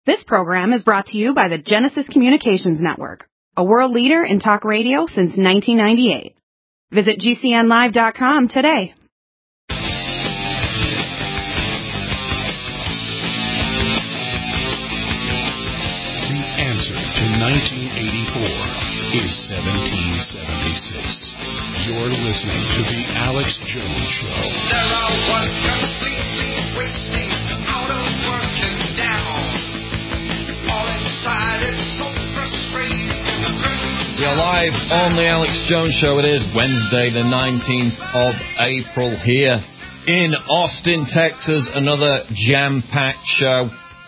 This program is brought to you by the Genesis Communications Network, a world leader in talk radio since 1998. Visit GCNlive.com today. The answer to 1984 is 1776. You're listening to The Alex Jones Show. There I was completely wasting, out of work and down. All inside, it's so frustrating. We are live on The Alex Jones Show. It is Wednesday, the 19th of April here in Austin, Texas. Another jam-packed show.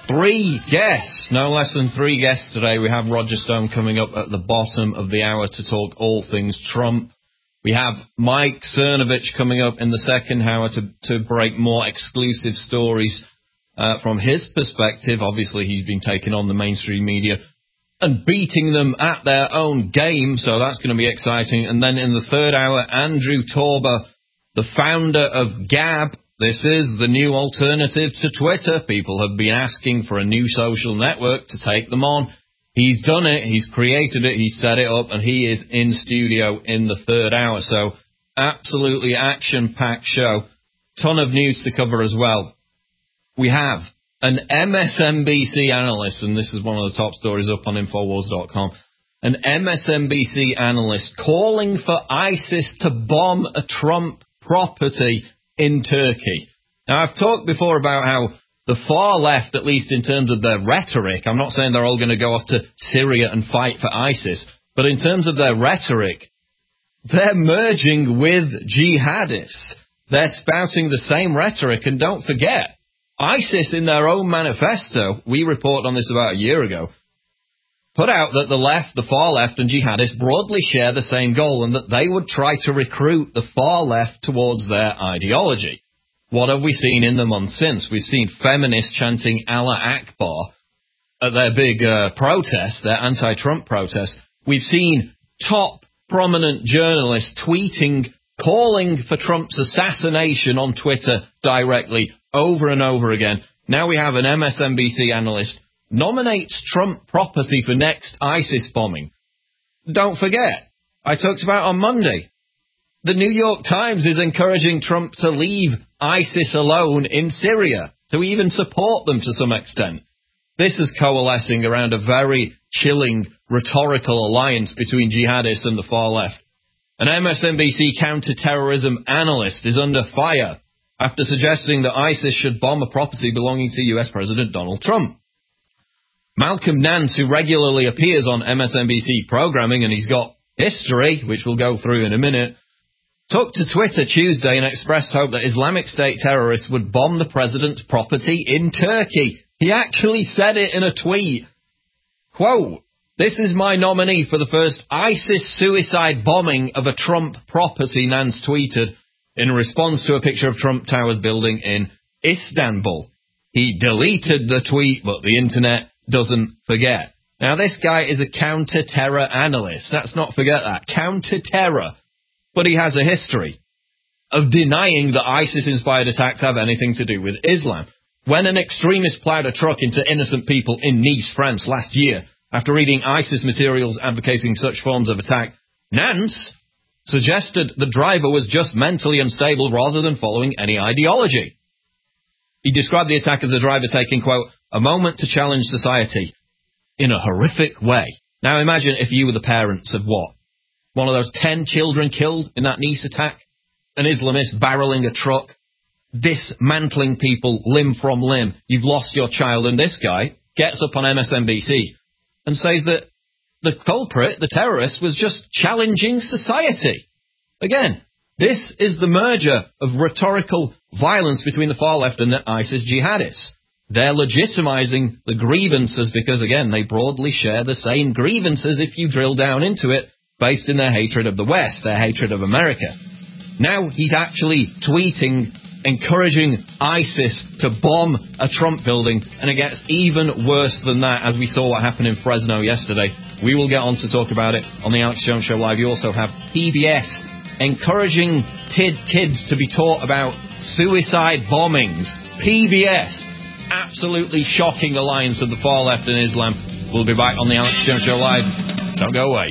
3 guests, no less than 3 guests today. We have Roger Stone coming up at the bottom of the hour to talk all things Trump. We have Mike Cernovich coming up in the second hour to break more exclusive stories from his perspective. Obviously, he's been taking on the mainstream media and beating them at their own game, so that's going to be exciting. And then in the third hour, Andrew Torba, the founder of Gab. This is the new alternative to Twitter. People have been asking for a new social network to take them on. He's done it. He's created it. He's set it up, and he is in studio in the third hour. So absolutely action-packed show. Ton of news to cover as well. We have an MSNBC analyst, and this is one of the top stories up on Infowars.com, an MSNBC analyst calling for ISIS to bomb a Trump property in Turkey. Now, I've talked before about how the far left, at least in terms of their rhetoric, I'm not saying they're all going to go off to Syria and fight for ISIS, but in terms of their rhetoric, they're merging with jihadists. They're spouting the same rhetoric, and don't forget, ISIS in their own manifesto, we reported on this about a year ago, put out that the left, the far left, and jihadists broadly share the same goal, and that they would try to recruit the far left towards their ideology. What have we seen in the months since? We've seen feminists chanting Allah Akbar at their big protest, their anti-Trump protest. We've seen top prominent journalists tweeting, calling for Trump's assassination on Twitter directly over and over again. Now we have an MSNBC analyst nominates Trump property for next ISIS bombing. Don't forget, I talked about on Monday, the New York Times is encouraging Trump to leave ISIS alone in Syria, to even support them to some extent. This is coalescing around a very chilling rhetorical alliance between jihadists and the far left. An MSNBC counter-terrorism analyst is under fire after suggesting that ISIS should bomb a property belonging to US President Donald Trump. Malcolm Nance, who regularly appears on MSNBC programming, and he's got history, which we'll go through in a minute, took to Twitter Tuesday and expressed hope that Islamic State terrorists would bomb the president's property in Turkey. He actually said it in a tweet. Quote, "This is my nominee for the first ISIS suicide bombing of a Trump property," Nance tweeted in response to a picture of Trump Towers building in Istanbul. He deleted the tweet, but the internet doesn't forget. Now, this guy is a counter-terror analyst. Let's not forget that. Counter-terror. But he has a history of denying that ISIS-inspired attacks have anything to do with Islam. When an extremist plowed a truck into innocent people in Nice, France last year, after reading ISIS materials advocating such forms of attack, Nance suggested the driver was just mentally unstable rather than following any ideology. He described the attack of the driver taking, quote, "a moment to challenge society in a horrific way." Now imagine if you were the parents of what? One of those 10 children killed in that Nice attack? An Islamist barreling a truck, dismantling people limb from limb. You've lost your child, and this guy gets up on MSNBC and says that the culprit, the terrorist, was just challenging society. Again, this is the merger of rhetorical violence between the far left and the ISIS jihadists. They're legitimizing the grievances because, again, they broadly share the same grievances if you drill down into it, based in their hatred of the West, their hatred of America. Now he's actually tweeting, encouraging ISIS to bomb a Trump building, and it gets even worse than that, as we saw what happened in Fresno yesterday. We will get on to talk about it on the Alex Jones Show Live. You also have PBS encouraging kids to be taught about suicide bombings. PBS. absolutely shocking alliance of the far left and Islam. We'll be back on the Alex Jones Show Live. Don't go away.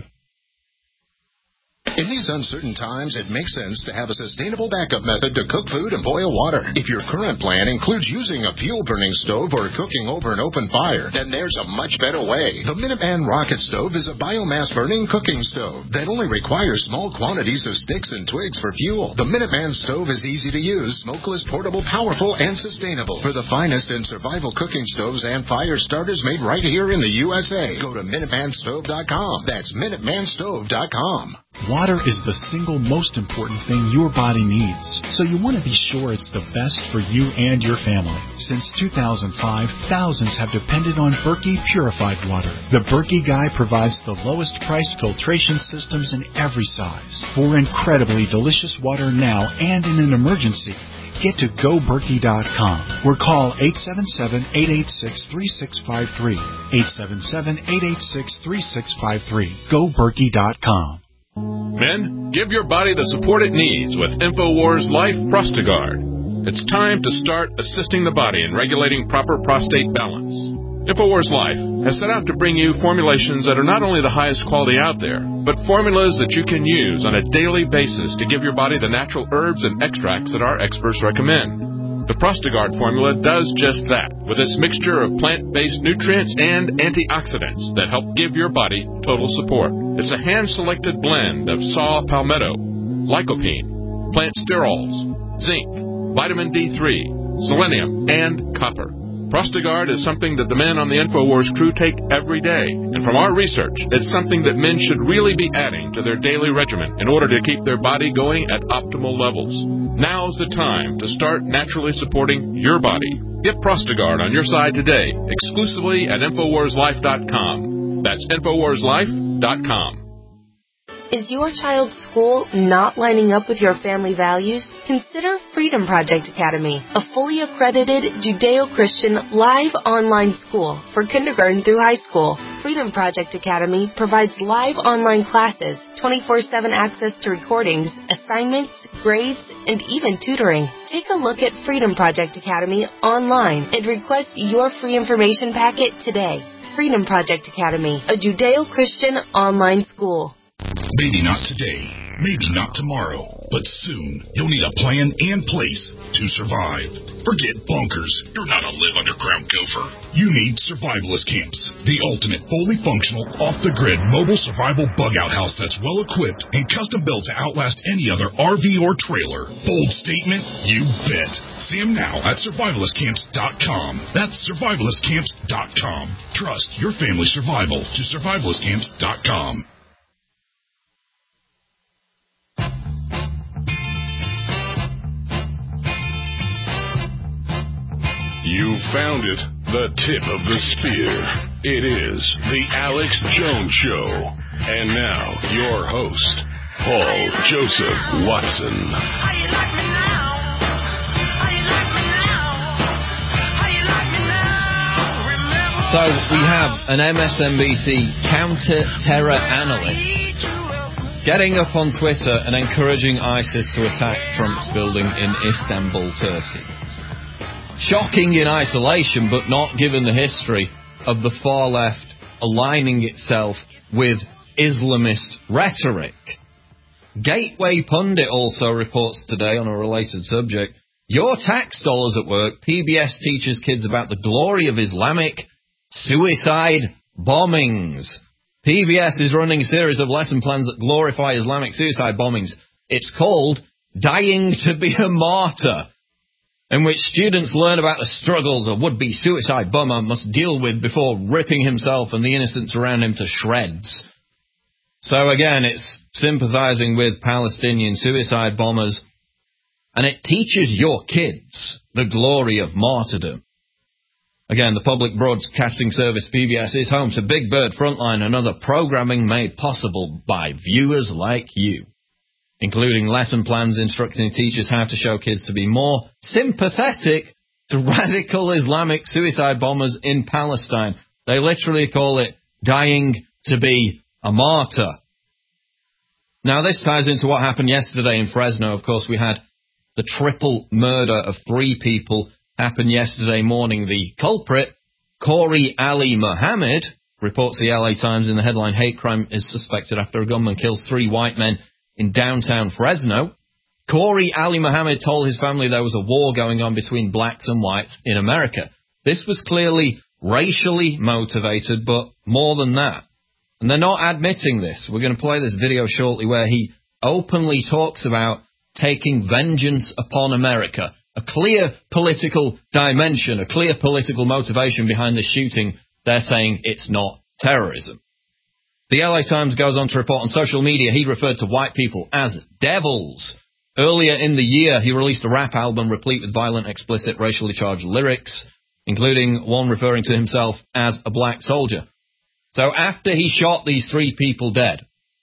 In these uncertain times, it makes sense to have a sustainable backup method to cook food and boil water. If your current plan includes using a fuel-burning stove or cooking over an open fire, then there's a much better way. The Minuteman Rocket Stove is a biomass-burning cooking stove that only requires small quantities of sticks and twigs for fuel. The Minuteman Stove is easy to use, smokeless, portable, powerful, and sustainable. For the finest in survival cooking stoves and fire starters made right here in the USA, go to MinutemanStove.com. That's MinutemanStove.com. Water is the single most important thing your body needs, so you want to be sure it's the best for you and your family. Since 2005, thousands have depended on Berkey purified water. The Berkey Guy provides the lowest price filtration systems in every size. For incredibly delicious water now and in an emergency, get to GoBerkey.com or call 877-886-3653. 877-886-3653. GoBerkey.com. Men, give your body the support it needs with InfoWars Life Prostagard. It's time to start assisting the body in regulating proper prostate balance. InfoWars Life has set out to bring you formulations that are not only the highest quality out there, but formulas that you can use on a daily basis to give your body the natural herbs and extracts that our experts recommend. The Prostagard formula does just that, with its mixture of plant-based nutrients and antioxidants that help give your body total support. It's a hand-selected blend of saw palmetto, lycopene, plant sterols, zinc, vitamin D3, selenium, and copper. Prostagard is something that the men on the InfoWars crew take every day, and from our research, it's something that men should really be adding to their daily regimen in order to keep their body going at optimal levels. Now's the time to start naturally supporting your body. Get Prostagard on your side today, exclusively at InfoWarsLife.com. That's InfoWarsLife.com. Is your child's school not lining up with your family values? Consider Freedom Project Academy, a fully accredited Judeo-Christian live online school for kindergarten through high school. Freedom Project Academy provides live online classes, 24/7 access to recordings, assignments, grades, and even tutoring. Take a look at Freedom Project Academy online and request your free information packet today. Freedom Project Academy, a Judeo-Christian online school. Maybe not today, maybe not tomorrow, but soon you'll need a plan and place to survive. Forget bunkers. You're not a live underground gopher. You need survivalist camps, the ultimate fully functional, off-the-grid mobile survival bug-out house that's well-equipped and custom-built to outlast any other RV or trailer. Bold statement? You bet. See them now at survivalistcamps.com. That's survivalistcamps.com. Trust your family's survival to survivalistcamps.com. You found it, the tip of the spear. It is the Alex Jones Show. And now, your host, Paul Joseph Watson. So, we have an MSNBC counter-terror analyst getting up on Twitter and encouraging ISIS to attack Trump's building in Istanbul, Turkey. Shocking in isolation, but not given the history of the far left aligning itself with Islamist rhetoric. Gateway Pundit also reports today on a related subject, your tax dollars at work, PBS teaches kids about the glory of Islamic suicide bombings. PBS is running a series of lesson plans that glorify Islamic suicide bombings. It's called Dying to be a Martyr, in which students learn about the struggles a would-be suicide bomber must deal with before ripping himself and the innocents around him to shreds. So again, it's sympathizing with Palestinian suicide bombers, and it teaches your kids the glory of martyrdom. Again, the public broadcasting service PBS is home to Big Bird Frontline and other programming made possible by viewers like you, including lesson plans instructing teachers how to show kids to be more sympathetic to radical Islamic suicide bombers in Palestine. They literally call it dying to be a martyr. Now, this ties into what happened yesterday in Fresno. Of course, we had the triple murder of 3 people happened yesterday morning. The culprit, Corey Ali Muhammad, reports the LA Times in the headline, hate crime is suspected after a gunman kills 3 white men in downtown Fresno. Corey Ali Muhammad told his family there was a war going on between blacks and whites in America. This was clearly racially motivated, but more than that. And they're not admitting this. We're going to play this video shortly where he openly talks about taking vengeance upon America. A clear political dimension, a clear political motivation behind the shooting. They're saying it's not terrorism. The LA Times goes on to report on social media he referred to white people as devils. Earlier in the year, he released a rap album replete with violent, explicit, racially charged lyrics, including one referring to himself as a black soldier. So after he shot these 3 people dead,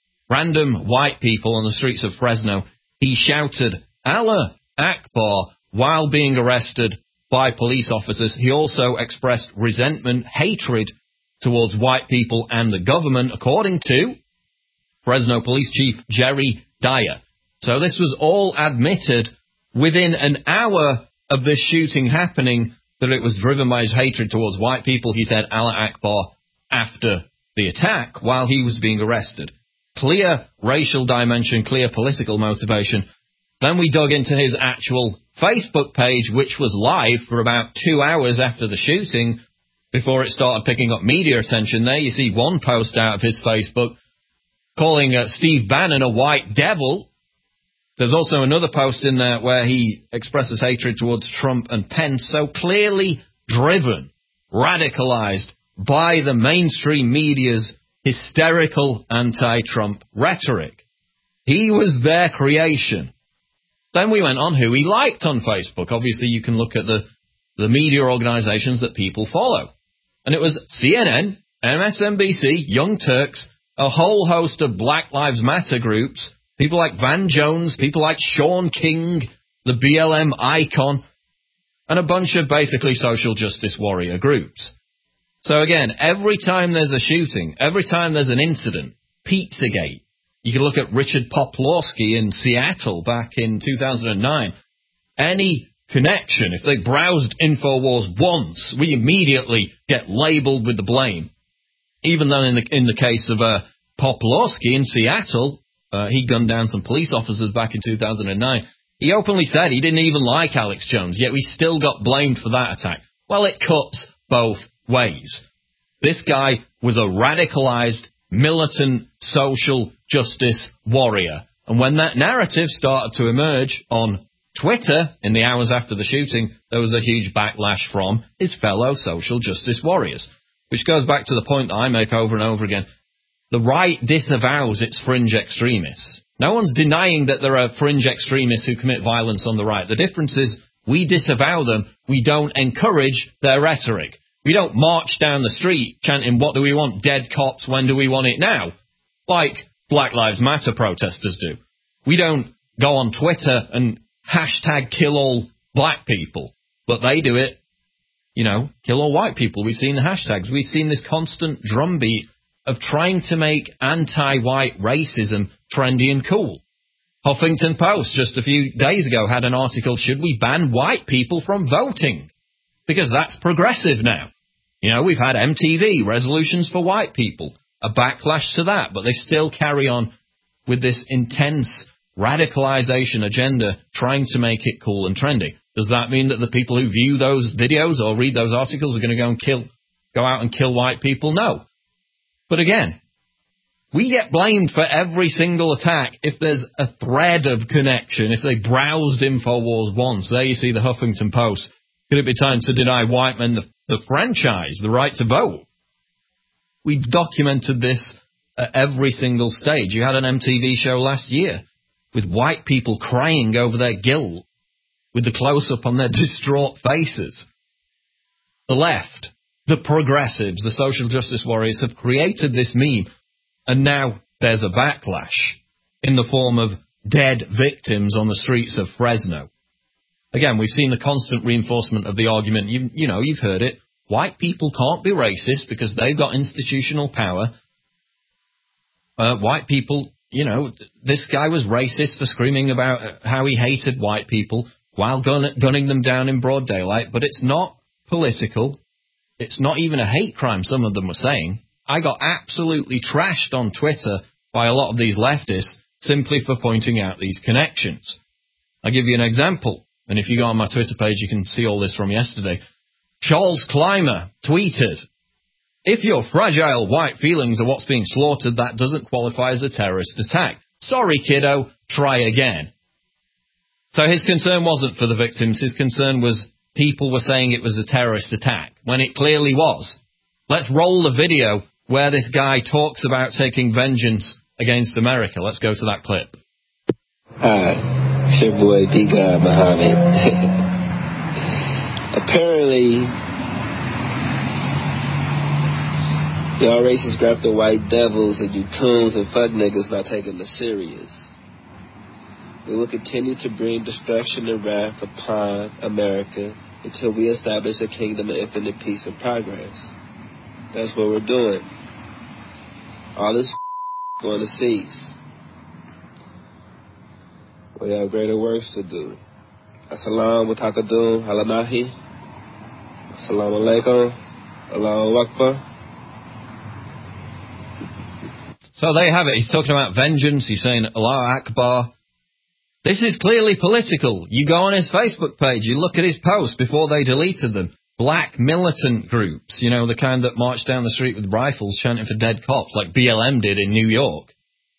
random white people on the streets of Fresno, he shouted, Allah Akbar, while being arrested by police officers. He also expressed resentment, hatred towards white people and the government, according to Fresno Police Chief Jerry Dyer. So this was all admitted within an hour of this shooting happening, that it was driven by his hatred towards white people. He said Allah Akbar after the attack while he was being arrested. Clear racial dimension, clear political motivation. Then we dug into his actual Facebook page, which was live for about 2 hours after the shooting, before it started picking up media attention. There you see one post out of his Facebook calling Steve Bannon a white devil. There's also another post in there where he expresses hatred towards Trump and Pence, so clearly driven, radicalized by the mainstream media's hysterical anti-Trump rhetoric. He was their creation. Then we went on who he liked on Facebook. Obviously, you can look at the media organizations that people follow. And it was CNN, MSNBC, Young Turks, a whole host of Black Lives Matter groups, people like Van Jones, people like Sean King, the BLM icon, and a bunch of basically social justice warrior groups. So again, every time there's a shooting, every time there's an incident, Pizzagate, you can look at Richard Poplawski in Seattle back in 2009. Any connection, if they browsed InfoWars once, we immediately get labeled with the blame. Even though in the case of Poplawski in Seattle, he gunned down some police officers back in 2009. He openly said he didn't even like Alex Jones, yet we still got blamed for that attack. Well, it cuts both ways. This guy was a radicalized, militant, social justice warrior. And when that narrative started to emerge on Twitter in the hours after the shooting, there was a huge backlash from his fellow social justice warriors, which goes back to the point that I make over and over again. The right disavows its fringe extremists. No one's denying that there are fringe extremists who commit violence on the right. The difference is we disavow them. We don't encourage their rhetoric. We don't march down the street chanting, what do we want? Dead cops, when do we want it now? Like Black Lives Matter protesters do. We don't go on Twitter and hashtag kill all black people. But they do it, kill all white people. We've seen the hashtags. We've seen this constant drumbeat of trying to make anti-white racism trendy and cool. Huffington Post just a few days ago had an article, should we ban white people from voting? Because that's progressive now. We've had MTV, resolutions for white people, a backlash to that, but they still carry on with this intense radicalization agenda trying to make it cool and trendy. Does that mean that the people who view those videos or read those articles are going to go out and kill white people? No. But again, we get blamed for every single attack if there's a thread of connection, if they browsed InfoWars once. There you see the Huffington Post. Could it be time to deny white men the franchise, the right to vote? We've documented this at every single stage. You had an MTV show last year with white people crying over their guilt, with the close-up on their distraught faces. The left, the progressives, the social justice warriors have created this meme, and now there's a backlash in the form of dead victims on the streets of Fresno. Again, we've seen the constant reinforcement of the argument. You've heard it. White people can't be racist because they've got institutional power. White people, this guy was racist for screaming about how he hated white people. while gunning them down in broad daylight, but it's not political. It's not even a hate crime, some of them were saying. I got absolutely trashed on Twitter by a lot of these leftists simply for pointing out these connections. I'll give you an example, and if you go on my Twitter page, you can see all this from yesterday. Charles Clymer tweeted, "If your fragile white feelings are what's being slaughtered, that doesn't qualify as a terrorist attack. Sorry, kiddo, try again." So his concern wasn't for the victims. His concern was people were saying it was a terrorist attack, when it clearly was. Let's roll the video where this guy talks about taking vengeance against America. Let's go to that clip. Hi, it's your boy B. God Muhammad. Apparently, y'all racists grab the white devils and you coons and fuck niggas not taking this serious. We will continue to bring destruction and wrath upon America until we establish a kingdom of infinite peace and progress. That's what we're doing. All this going to cease. We have greater works to do. Assalamu wa takadum halamahi. Assalamu alaikum. Allahu Akbar. So there you have it. He's talking about vengeance. He's saying Allahu Akbar. This is clearly political. You go on his Facebook page, you look at his posts before they deleted them. Black militant groups, you know, the kind that march down the street with rifles chanting for dead cops, like BLM did in New York.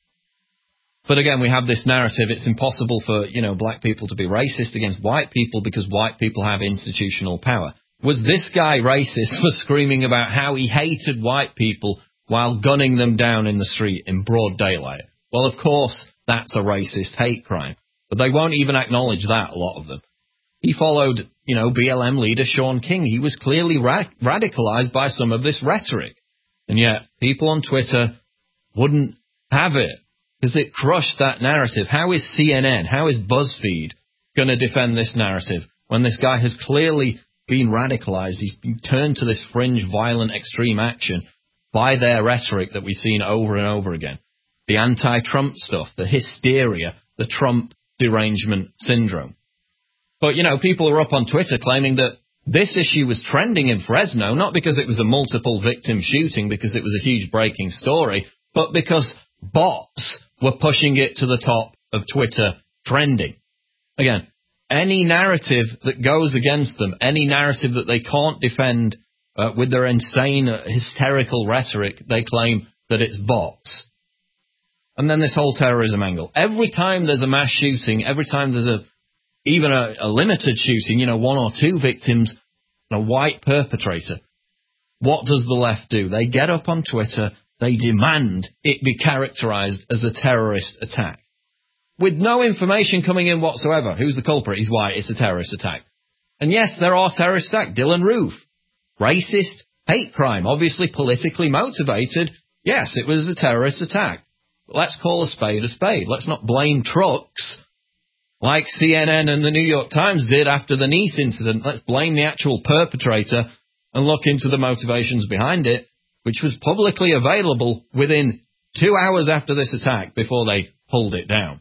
But again, we have this narrative, it's impossible for, you know, black people to be racist against white people because white people have institutional power. Was this guy racist for screaming about how he hated white people while gunning them down in the street in broad daylight? Well, of course, that's a racist hate crime. But they won't even acknowledge that, a lot of them. He followed, you know, BLM leader Shaun King. He was clearly radicalized by some of this rhetoric. And yet, people on Twitter wouldn't have it, because it crushed that narrative. How is CNN, how is BuzzFeed going to defend this narrative when this guy has clearly been radicalized? He's been turned to this fringe, violent, extreme action by their rhetoric that we've seen over and over again. The anti-Trump stuff, the hysteria, the Trump derangement syndrome. But, you know, people are up on Twitter claiming that this issue was trending in Fresno, not because it was a multiple victim shooting, because it was a huge breaking story, but because bots were pushing it to the top of Twitter trending. Again, any narrative that goes against them, any narrative that they can't defend with their insane, hysterical rhetoric, they claim that it's bots. And then this whole terrorism angle. Every time there's a mass shooting, every time there's even a limited shooting, you know, one or two victims, and a white perpetrator, what does the left do? They get up on Twitter, they demand it be characterized as a terrorist attack. With no information coming in whatsoever. Who's the culprit? He's white, it's a terrorist attack. And yes, there are terrorist attacks. Dylan Roof. Racist, hate crime, obviously politically motivated. Yes, it was a terrorist attack. Let's call a spade a spade. Let's not blame trucks like CNN and the New York Times did after the Nice incident. Let's blame the actual perpetrator and look into the motivations behind it, which was publicly available within 2 hours after this attack before they pulled it down.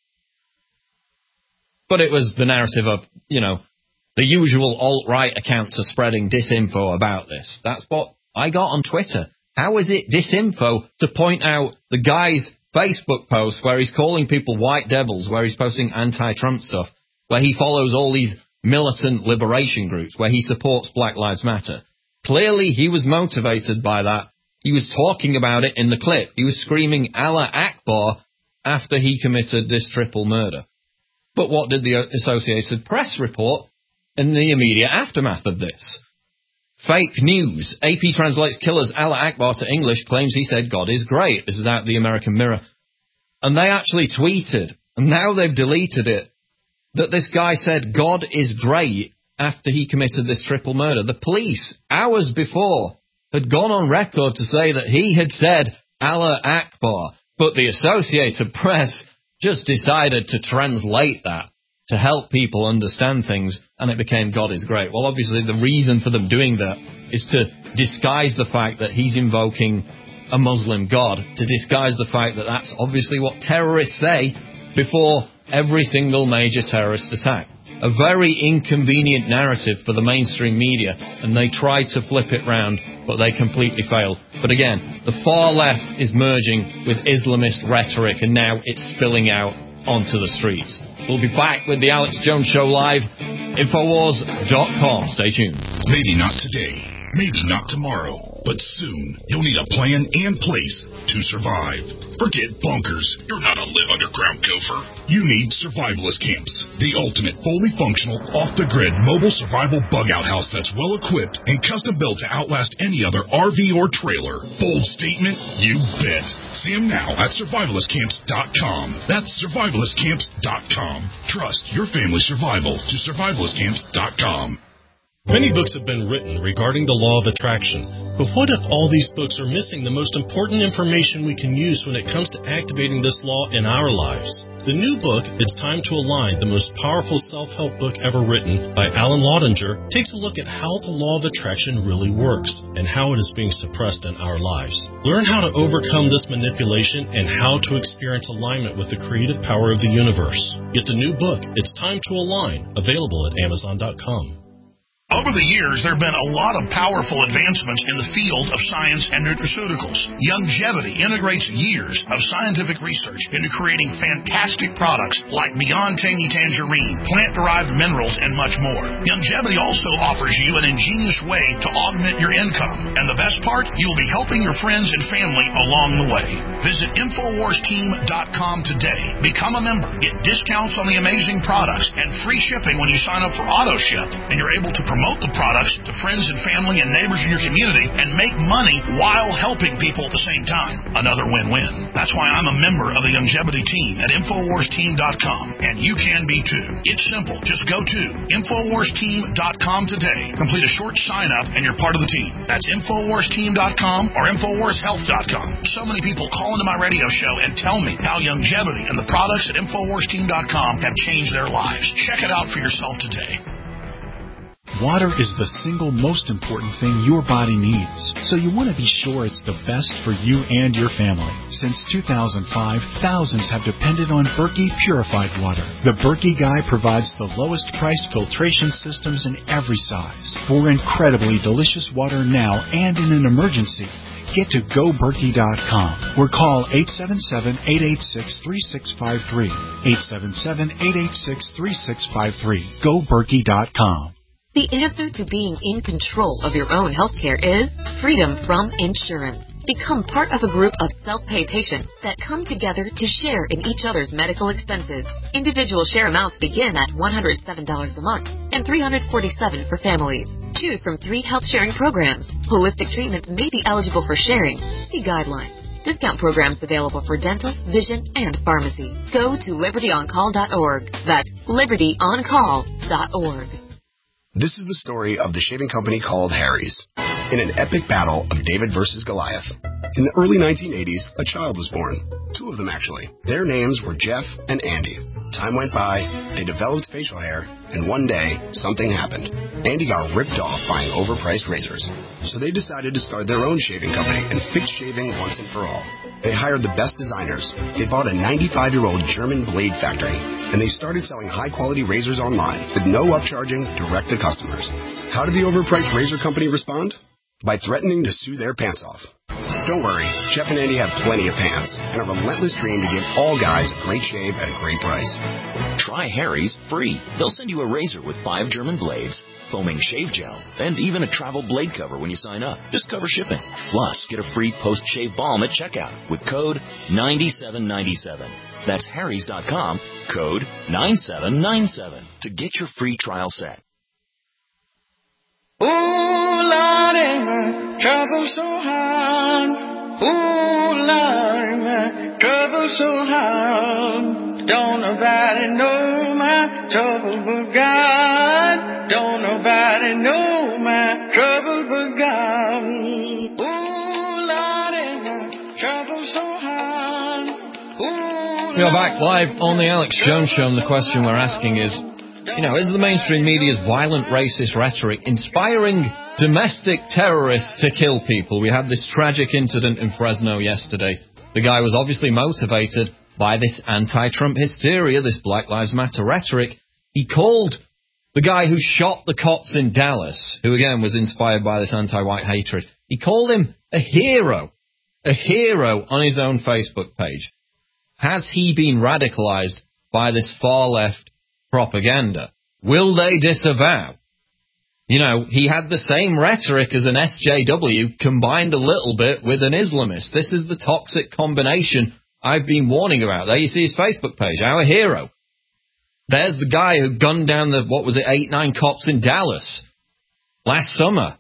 But it was the narrative of, you know, the usual alt-right accounts are spreading disinfo about this. That's what I got on Twitter. How is it disinfo to point out the guy's Facebook post where he's calling people white devils, where he's posting anti-Trump stuff, where he follows all these militant liberation groups, where he supports Black Lives Matter? Clearly, he was motivated by that. He was talking about it in the clip. He was screaming Allah Akbar after he committed this triple murder. But what did the Associated Press report in the immediate aftermath of this? Fake news. AP translates killer's Allah Akbar to English, claims he said God is great. This is out of the American Mirror. And they actually tweeted, and now they've deleted it, that this guy said God is great after he committed this triple murder. The police, hours before, had gone on record to say that he had said Allah Akbar, but the Associated Press just decided to translate that to help people understand things, and it became God is great. Well, obviously, the reason for them doing that is to disguise the fact that he's invoking a Muslim God, to disguise the fact that that's obviously what terrorists say before every single major terrorist attack. a very inconvenient narrative for the mainstream media, and they tried to flip it round, but they completely failed. But again, the far left is merging with Islamist rhetoric, and now it's spilling out onto the streets. We'll be back with the Alex Jones Show live, Infowars.com. Stay tuned. Maybe not today, maybe not tomorrow, but soon you'll need a plan and place to survive. Forget bunkers. You're not a live underground gopher. You need survivalist camps, the ultimate fully functional, off-the-grid mobile survival bug-out house that's well-equipped and custom-built to outlast any other RV or trailer. Bold statement? You bet. See them now at survivalistcamps.com. That's survivalistcamps.com. Trust your family's survival to survivalistcamps.com. Many books have been written regarding the law of attraction, but what if all these books are missing the most important information we can use when it comes to activating this law in our lives? The new book, It's Time to Align, the most powerful self-help book ever written by Alan Laudinger, takes a look at how the law of attraction really works and how it is being suppressed in our lives. Learn how to overcome this manipulation and how to experience alignment with the creative power of the universe. Get the new book, It's Time to Align, available at Amazon.com. Over the years, there have been a lot of powerful advancements in the field of science and nutraceuticals. Youngevity integrates years of scientific research into creating fantastic products like Beyond Tangy Tangerine, plant-derived minerals, and much more. Youngevity also offers you an ingenious way to augment your income. And the best part, you'll be helping your friends and family along the way. Visit InfoWarsTeam.com today. Become a member. Get discounts on the amazing products and free shipping when you sign up for AutoShip. And you're able to promote the products to friends and family and neighbors in your community and make money while helping people at the same time. Another win-win. That's why I'm a member of the Youngevity team at InfoWarsTeam.com, and you can be too. It's simple. Just go to InfoWarsTeam.com today. Complete a short sign-up and you're part of the team. That's InfoWarsTeam.com or InfoWarsHealth.com. So many people call into my radio show and tell me how Youngevity and the products at InfoWarsTeam.com have changed their lives. Check it out for yourself today. Water is the single most important thing your body needs, so you want to be sure it's the best for you and your family. Since 2005, thousands have depended on Berkey purified water. The Berkey Guy provides the lowest priced filtration systems in every size. For incredibly delicious water now and in an emergency, get to GoBerkey.com or call 877-886-3653. 877-886-3653. GoBerkey.com. The answer to being in control of your own healthcare is freedom from insurance. Become part of a group of self-pay patients that come together to share in each other's medical expenses. Individual share amounts begin at $107 a month and $347 for families. Choose from 3 health-sharing programs. Holistic treatments may be eligible for sharing. See guidelines. Discount programs available for dental, vision, and pharmacy. Go to LibertyOnCall.org. That's LibertyOnCall.org. This is the story of the shaving company called Harry's. In an epic battle of David versus Goliath. In the early 1980s, a child was born. 2 of them, actually. Their names were Jeff and Andy. Time went by, they developed facial hair, and one day, something happened. Andy got ripped off buying overpriced razors. So they decided to start their own shaving company and fix shaving once and for all. They hired the best designers. They bought a 95-year-old German blade factory, and they started selling high-quality razors online with no upcharging direct to customers. How did the overpriced razor company respond? By threatening to sue their pants off. Don't worry, Jeff and Andy have plenty of pants and a relentless dream to give all guys a great shave at a great price. Try Harry's free. They'll send you a razor with 5 German blades, foaming shave gel, and even a travel blade cover when you sign up. Just cover shipping. Plus, get a free post-shave balm at checkout with code 9797. That's Harrys.com, code 9797 to get your free trial set. Ooh, Lordy, my trouble so hard. Ooh, Lordy, my trouble so hard. Don't nobody know my trouble but God. Don't nobody know my trouble but God. Ooh, Lordy, my trouble so hard. Ooh, we are back live on the Alex Jones Show, and the question we're asking is, is the mainstream media's violent racist rhetoric inspiring domestic terrorists to kill people? We had this tragic incident in Fresno yesterday. The guy was obviously motivated by this anti-Trump hysteria, this Black Lives Matter rhetoric. He called The guy who shot the cops in Dallas, who again was inspired by this anti-white hatred, he called him a hero on his own Facebook page. Has he been radicalized by this far-left propaganda? Will they disavow? You know, he had the same rhetoric as an SJW combined a little bit with an Islamist. This is the toxic combination I've been warning about. There you see his Facebook page, our hero. There's the guy who gunned down 8-9 cops in Dallas last summer.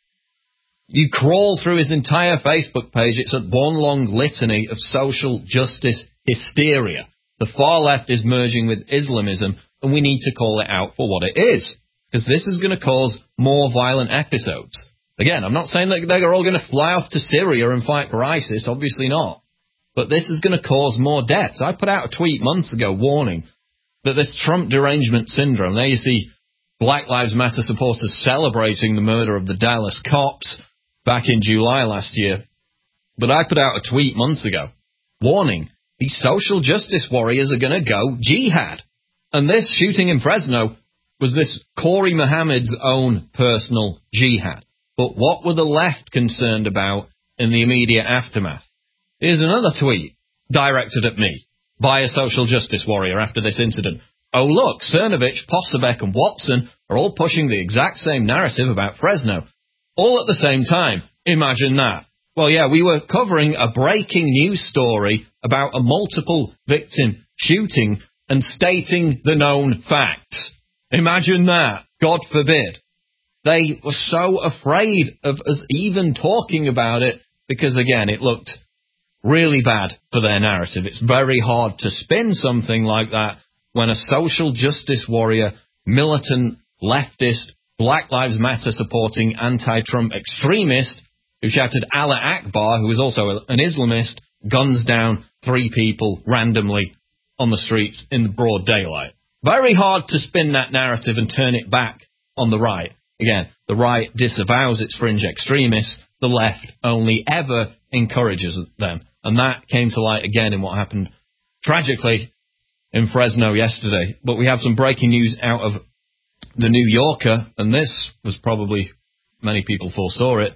You crawl through his entire Facebook page, it's one long litany of social justice hysteria. The far left is merging with Islamism, and we need to call it out for what it is, because this is going to cause more violent episodes. Again, I'm not saying that they're all going to fly off to Syria and fight for ISIS, obviously not. But this is going to cause more deaths. I put out a tweet months ago warning that this Trump derangement syndrome, there you see Black Lives Matter supporters celebrating the murder of the Dallas cops back in July last year. But I put out a tweet months ago warning these social justice warriors are going to go jihad. And this shooting in Fresno was this Corey Muhammad's own personal jihad. But what were the left concerned about in the immediate aftermath? Here's another tweet directed at me by a social justice warrior after this incident. Oh look, Cernovich, Posebek and Watson are all pushing the exact same narrative about Fresno. All at the same time. Imagine that. Well, yeah, we were covering a breaking news story about a multiple victim shooting and stating the known facts. Imagine that. God forbid. They were so afraid of us even talking about it because, again, it looked really bad for their narrative. It's very hard to spin something like that when a social justice warrior, militant, leftist, Black Lives Matter supporting anti-Trump extremist who shouted Allah Akbar, who is also an Islamist, guns down 3 people randomly on the streets in the broad daylight. Very hard to spin that narrative and turn it back on the right. Again, the right disavows its fringe extremists. The left only ever encourages them. And that came to light again in what happened tragically in Fresno yesterday. But we have some breaking news out of the New Yorker, and this was probably, many people foresaw it.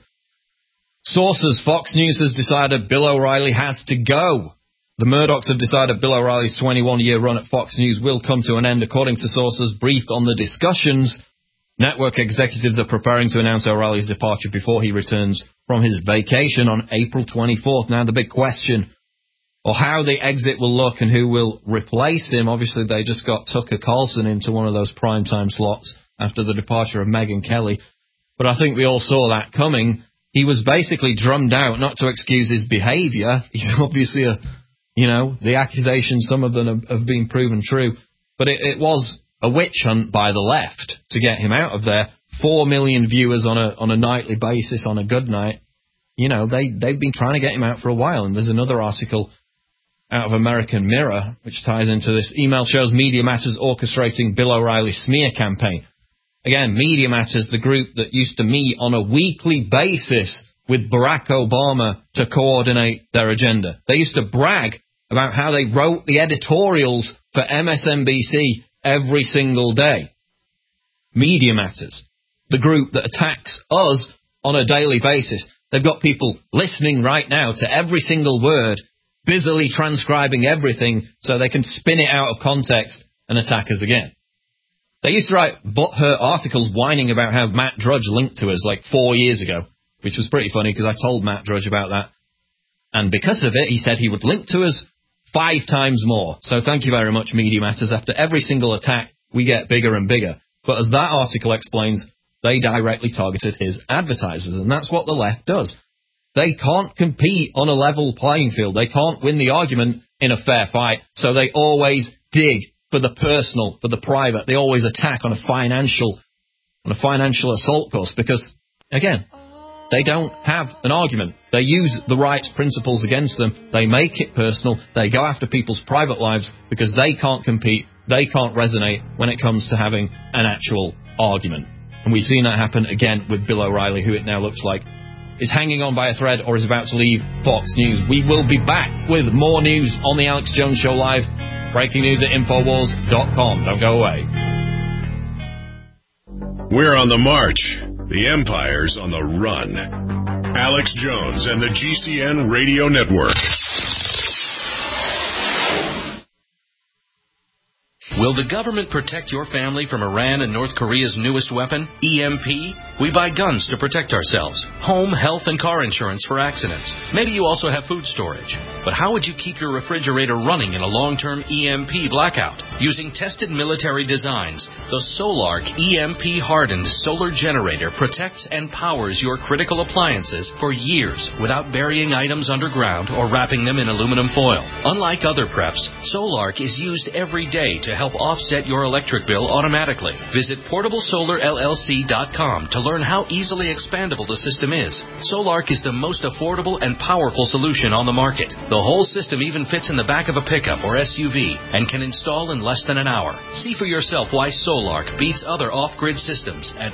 Sources, Fox News has decided Bill O'Reilly has to go. The Murdochs have decided Bill O'Reilly's 21-year run at Fox News will come to an end. According to sources briefed on the discussions, network executives are preparing to announce O'Reilly's departure before he returns from his vacation on April 24th. Now, the big question, or how the exit will look and who will replace him. Obviously, they just got Tucker Carlson into one of those primetime slots after the departure of Megyn Kelly. But I think we all saw that coming. He was basically drummed out, not to excuse his behavior. He's obviously the accusations, some of them have been proven true. But it was a witch hunt by the left to get him out of there. 4 million viewers on a nightly basis on a good night. You know, they've been trying to get him out for a while. And there's another article out of American Mirror which ties into this. Email shows Media Matters orchestrating Bill O'Reilly smear campaign. Again, Media Matters, the group that used to meet on a weekly basis with Barack Obama to coordinate their agenda. They used to brag about how they wrote the editorials for MSNBC every single day. Media Matters, the group that attacks us on a daily basis. They've got people listening right now to every single word, busily transcribing everything so they can spin it out of context and attack us again. They used to write butthurt articles whining about how Matt Drudge linked to us like 4 years ago, which was pretty funny because I told Matt Drudge about that. And because of it, he said he would link to us 5 times more. So thank you very much, Media Matters. After every single attack, we get bigger and bigger. But as that article explains, they directly targeted his advertisers, and that's what the left does. They can't compete on a level playing field. They can't win the argument in a fair fight, so they always dig for the personal, for the private. They always attack on a financial assault course because, again, they don't have an argument. They use the rights principles against them. They make it personal. They go after people's private lives because they can't compete. They can't resonate when it comes to having an actual argument. And we've seen that happen again with Bill O'Reilly, who it now looks like is hanging on by a thread or is about to leave Fox News. We will be back with more news on the Alex Jones Show Live. Breaking news at Infowars.com. Don't go away. We're on the march. The Empire's on the run. Alex Jones and the GCN Radio Network. Will the government protect your family from Iran and North Korea's newest weapon, EMP? We buy guns to protect ourselves, home, health, and car insurance for accidents. Maybe you also have food storage. But how would you keep your refrigerator running in a long-term EMP blackout? Using tested military designs, the Solarc EMP-hardened solar generator protects and powers your critical appliances for years without burying items underground or wrapping them in aluminum foil. Unlike other preps, Solarc is used every day to help offset your electric bill automatically. Visit PortableSolarLLC.com to learn how easily expandable the system is. Solarc is the most affordable and powerful solution on the market. The whole system even fits in the back of a pickup or SUV and can install in less than an hour. See for yourself why Solarc beats other off-grid systems at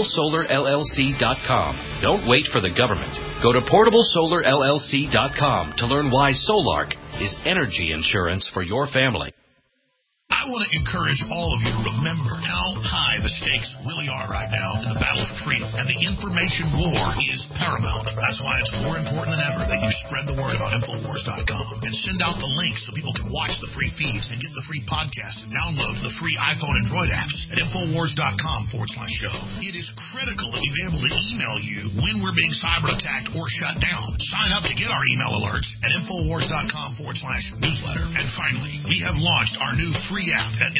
PortableSolarLLC.com. Don't wait for the government. Go to PortableSolarLLC.com to learn why Solarc is energy insurance for your family. I want to encourage all of you to remember how high the stakes really are right now in the battle for freedom. And the information war is paramount. That's why it's more important than ever that you spread the word about Infowars.com and send out the links so people can watch the free feeds and get the free podcasts and download the free iPhone and Droid apps at Infowars.com/show. It is critical that we be able to email you when we're being cyber attacked or shut down. Sign up to get our email alerts at Infowars.com/newsletter. And finally, we have launched our new free app at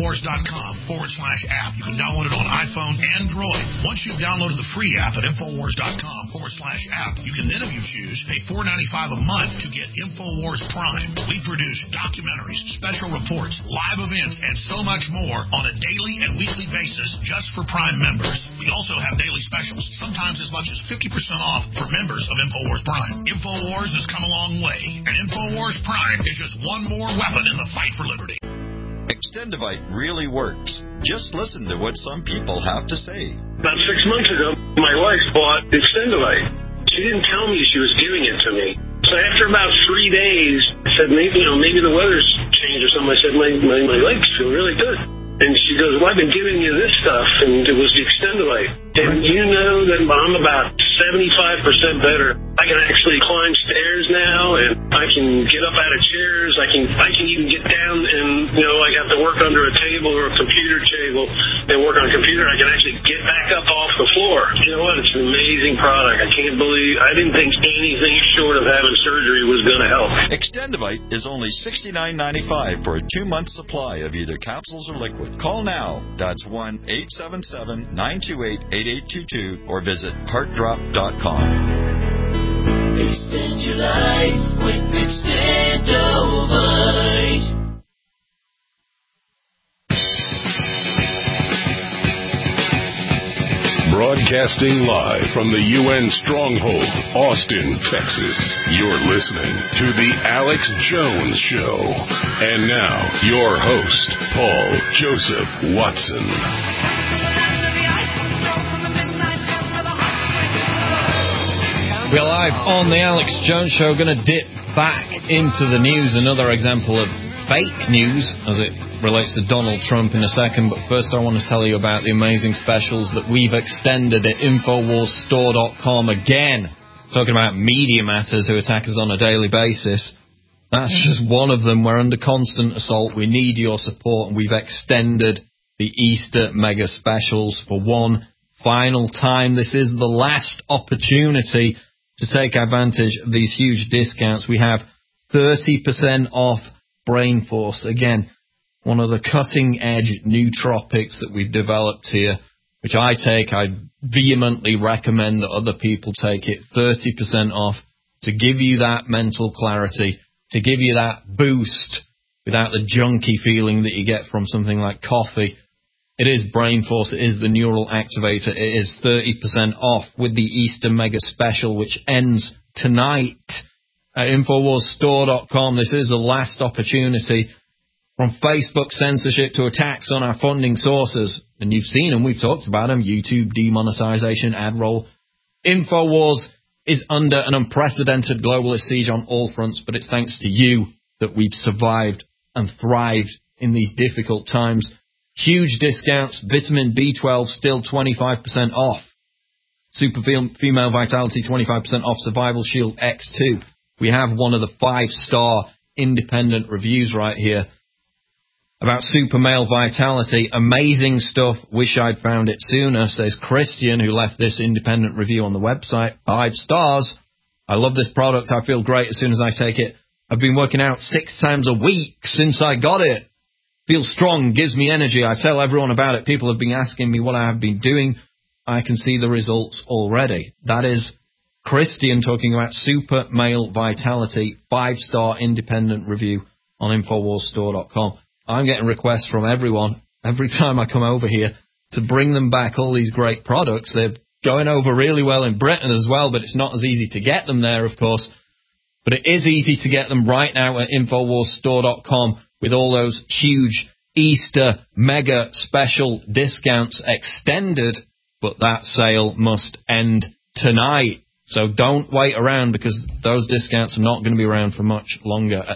Infowars.com/app. You can download it on iPhone and Droid. Once you've downloaded the free app at Infowars.com/app, you can then, if you choose, pay $4.95 a month to get Infowars Prime. We produce documentaries, special reports, live events, and so much more on a daily and weekly basis just for Prime members. We also have daily specials, sometimes as much as 50% off for members of Infowars Prime. Infowars has come a long way, and Infowars Prime is just one more weapon in the fight for liberty. Extendivite really works. Just listen to what some people have to say. About 6 months ago, my wife bought Extendivite. She didn't tell me she was giving it to me. So after about 3 days, I said, maybe the weather's changed or something. I said, my legs feel really good. And she goes, well, I've been giving you this stuff, and it was the Extendivite. And you know that I'm about 75% better. I can actually climb stairs now, and I can get up out of chairs. I can even get down and, I have to work under a table or a computer table and work on a computer. I can actually get back up off the floor. You know what? It's an amazing product. I didn't think anything short of having surgery was going to help. Extendivite is only $69.95 for a 2-month supply of either capsules or liquid. Call now. That's 1-877-928-8822 or visit heartdrop.com. Extend your life with Extendivite. Broadcasting live from the UN Stronghold, Austin, Texas. You're listening to The Alex Jones Show. And now, your host, Paul Joseph Watson. We're live on The Alex Jones Show. Going to dip back into the news. Another example of fake news as it relates to Donald Trump in a second, but first I want to tell you about the amazing specials that we've extended at InfoWarsStore.com again. Talking about media matters who attack us on a daily basis. That's just one of them. We're under constant assault. We need your support, and we've extended the Easter mega specials for one final time. This is the last opportunity to take advantage of these huge discounts. We have 30% off Brain Force. Again, one of the cutting-edge nootropics that we've developed here, which I take. I vehemently recommend that other people take it. 30% off to give you that mental clarity, to give you that boost without the junky feeling that you get from something like coffee. It is Brain Force. It is the neural activator. It is 30% off with the Easter Mega Special, which ends tonight at InfoWarsStore.com. This is the last opportunity. From Facebook censorship to attacks on our funding sources. And you've seen them, we've talked about them. YouTube demonetization, ad roll. InfoWars is under an unprecedented globalist siege on all fronts, but it's thanks to you that we've survived and thrived in these difficult times. Huge discounts. Vitamin B12 still 25% off. Super Female Vitality 25% off. Survival Shield X2. We have one of the 5-star independent reviews right here about Super Male Vitality. Amazing stuff. Wish I'd found it sooner, says Christian, who left this independent review on the website. 5 stars. I love this product. I feel great as soon as I take it. I've been working out 6 times a week since I got it. Feel strong, gives me energy. I tell everyone about it. People have been asking me what I have been doing. I can see the results already. That is Christian talking about Super Male Vitality, 5-star independent review on InfoWarsStore.com. I'm getting requests from everyone every time I come over here to bring them back all these great products. They're going over really well in Britain as well, but it's not as easy to get them there, of course. But it is easy to get them right now at InfoWarsStore.com with all those huge Easter mega special discounts extended, but that sale must end tonight. So don't wait around because those discounts are not going to be around for much longer at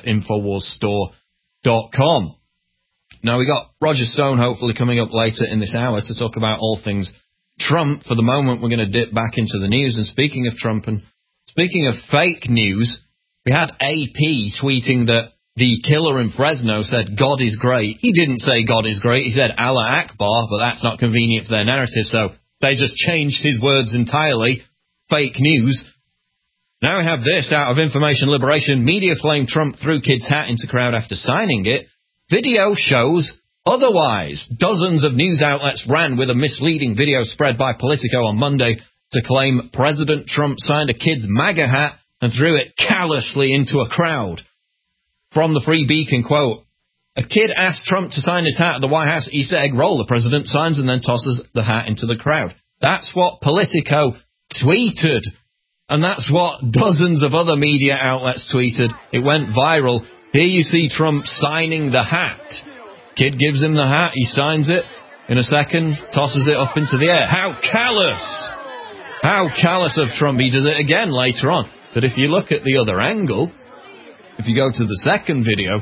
InfoWarsStore.com. Now, we got Roger Stone hopefully coming up later in this hour to talk about all things Trump. For the moment, we're going to dip back into the news. And speaking of Trump and speaking of fake news, we had AP tweeting that the killer in Fresno said God is great. He didn't say God is great. He said Allah Akbar, but that's not convenient for their narrative, so they just changed his words entirely. Fake news. Now we have this out of Information Liberation. Media claim Trump threw kid's hat into crowd after signing it. Video shows otherwise. Dozens of news outlets ran with a misleading video spread by Politico on Monday to claim President Trump signed a kid's MAGA hat and threw it callously into a crowd. From the Free Beacon, quote, a kid asked Trump to sign his hat at the White House Easter egg roll. The president signs and then tosses the hat into the crowd. That's what Politico tweeted. And that's what dozens of other media outlets tweeted. It went viral. Here you see Trump signing the hat. Kid gives him the hat, he signs it. In a second, tosses it up into the air. How callous! How callous of Trump. He does it again later on. But if you look at the other angle, if you go to the second video,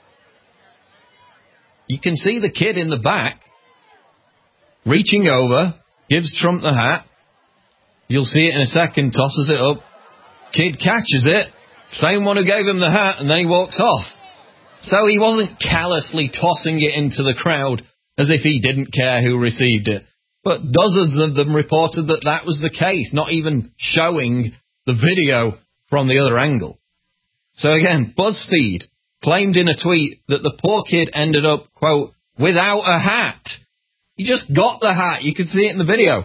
you can see the kid in the back reaching over, gives Trump the hat. You'll see it in a second, tosses it up. Kid catches it. Same one who gave him the hat, and then he walks off. So he wasn't callously tossing it into the crowd as if he didn't care who received it. But dozens of them reported that that was the case, not even showing the video from the other angle. So again, BuzzFeed claimed in a tweet that the poor kid ended up, quote, without a hat. He just got the hat. You could see it in the video.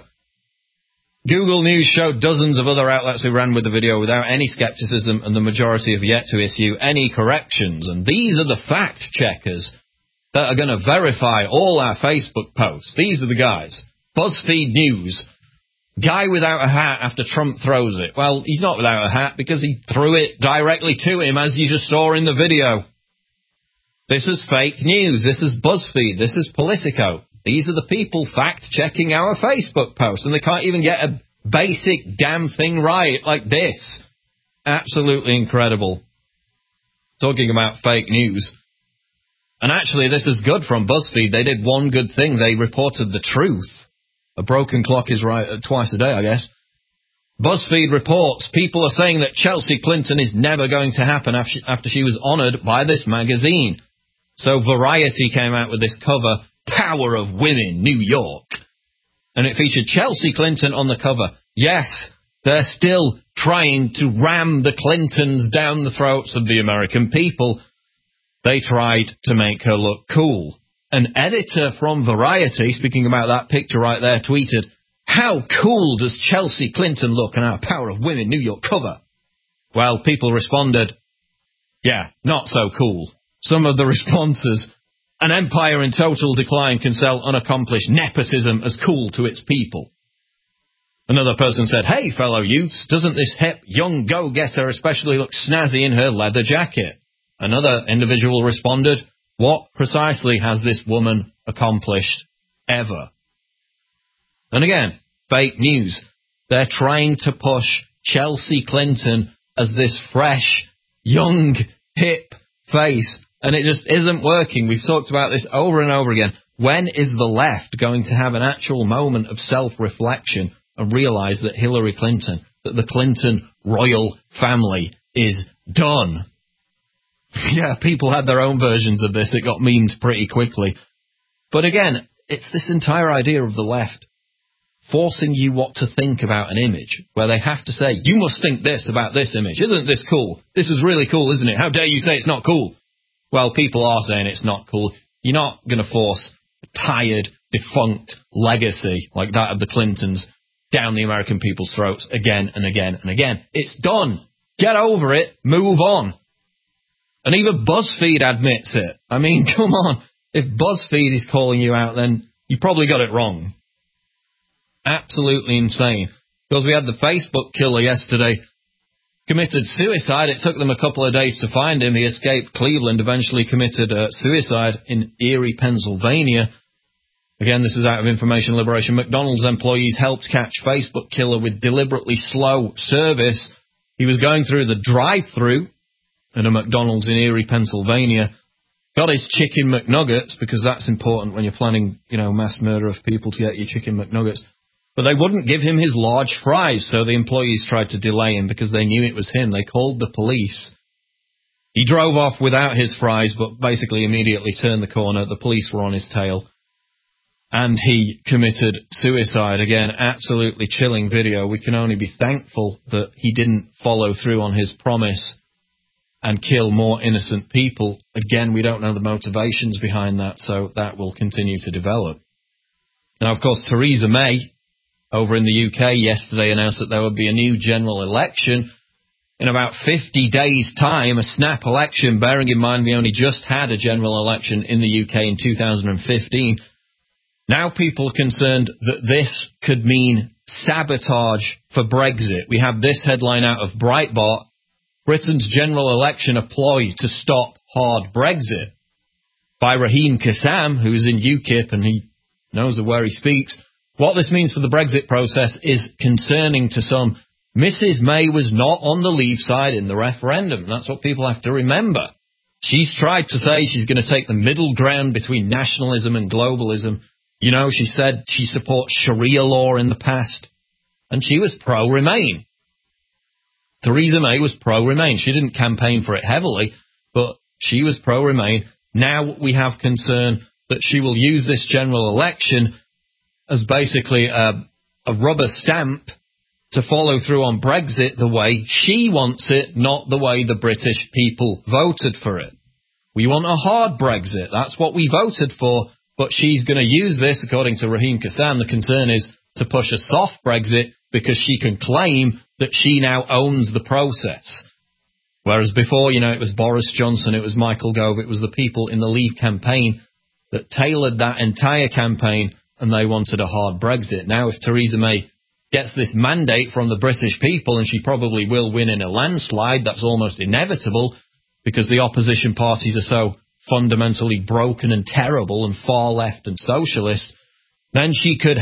Google News showed dozens of other outlets who ran with the video without any skepticism, and the majority have yet to issue any corrections. And these are the fact checkers that are going to verify all our Facebook posts. These are the guys. BuzzFeed News. Guy without a hat after Trump throws it. Well, he's not without a hat because he threw it directly to him, as you just saw in the video. This is fake news. This is BuzzFeed. This is Politico. These are the people fact-checking our Facebook posts, and they can't even get a basic damn thing right like this. Absolutely incredible. Talking about fake news. And actually, this is good from BuzzFeed. They did one good thing. They reported the truth. A broken clock is right twice a day, I guess. BuzzFeed reports people are saying that Chelsea Clinton is never going to happen after she was honoured by this magazine. So Variety came out with this cover, Power of Women, New York. And it featured Chelsea Clinton on the cover. Yes, they're still trying to ram the Clintons down the throats of the American people. They tried to make her look cool. An editor from Variety, speaking about that picture right there, tweeted, how cool does Chelsea Clinton look on our Power of Women New York cover? Well, people responded, yeah, not so cool. Some of the responses, an empire in total decline can sell unaccomplished nepotism as cool to its people. Another person said, hey, fellow youths, doesn't this hip young go-getter especially look snazzy in her leather jacket? Another individual responded, what precisely has this woman accomplished ever? And again, fake news. They're trying to push Chelsea Clinton as this fresh, young, hip face, and it just isn't working. We've talked about this over and over again. When is the left going to have an actual moment of self-reflection and realise that Hillary Clinton, that the Clinton royal family is done? Yeah, people had their own versions of this. It got memed pretty quickly. But again, it's this entire idea of the left forcing you what to think about an image, where they have to say, you must think this about this image. Isn't this cool? This is really cool, isn't it? How dare you say it's not cool? Well, people are saying it's not cool. You're not going to force a tired, defunct legacy like that of the Clintons down the American people's throats again and again and again. It's done. Get over it. Move on. And even BuzzFeed admits it. I mean, come on. If BuzzFeed is calling you out, then you probably got it wrong. Absolutely insane. Because we had the Facebook killer yesterday, committed suicide. It took them a couple of days to find him. He escaped Cleveland, eventually committed suicide in Erie, Pennsylvania. Again, this is out of Information Liberation. McDonald's employees helped catch Facebook killer with deliberately slow service. He was going through the drive-thru at a McDonald's in Erie, Pennsylvania. Got his chicken McNuggets, because that's important when you're planning, mass murder of people, to get your chicken McNuggets. But they wouldn't give him his large fries, so the employees tried to delay him because they knew it was him. They called the police. He drove off without his fries, but basically immediately turned the corner. The police were on his tail. And he committed suicide. Again, absolutely chilling video. We can only be thankful that he didn't follow through on his promise and kill more innocent people. Again, we don't know the motivations behind that, so that will continue to develop. Now, of course, Theresa May, over in the UK yesterday, announced that there would be a new general election in about 50 days' time, a snap election, bearing in mind we only just had a general election in the UK in 2015. Now people are concerned that this could mean sabotage for Brexit. We have this headline out of Breitbart: Britain's general election a ploy to stop hard Brexit, by Raheem Kassam, who's in UKIP and he knows of where he speaks. What this means for the Brexit process is concerning to some. Mrs. May was not on the Leave side in the referendum. That's what people have to remember. She's tried to say she's going to take the middle ground between nationalism and globalism. She said she supports Sharia law in the past, and she was pro-Remain. Theresa May was pro-Remain. She didn't campaign for it heavily, but she was pro-Remain. Now we have concern that she will use this general election as basically a rubber stamp to follow through on Brexit the way she wants it, not the way the British people voted for it. We want a hard Brexit. That's what we voted for. But she's going to use this, according to Raheem Kassam. The concern is to push a soft Brexit because she can claim that she now owns the process. Whereas before, it was Boris Johnson, it was Michael Gove, it was the people in the Leave campaign that tailored that entire campaign, and they wanted a hard Brexit. Now, if Theresa May gets this mandate from the British people, and she probably will win in a landslide, that's almost inevitable, because the opposition parties are so fundamentally broken and terrible and far left and socialist, then she could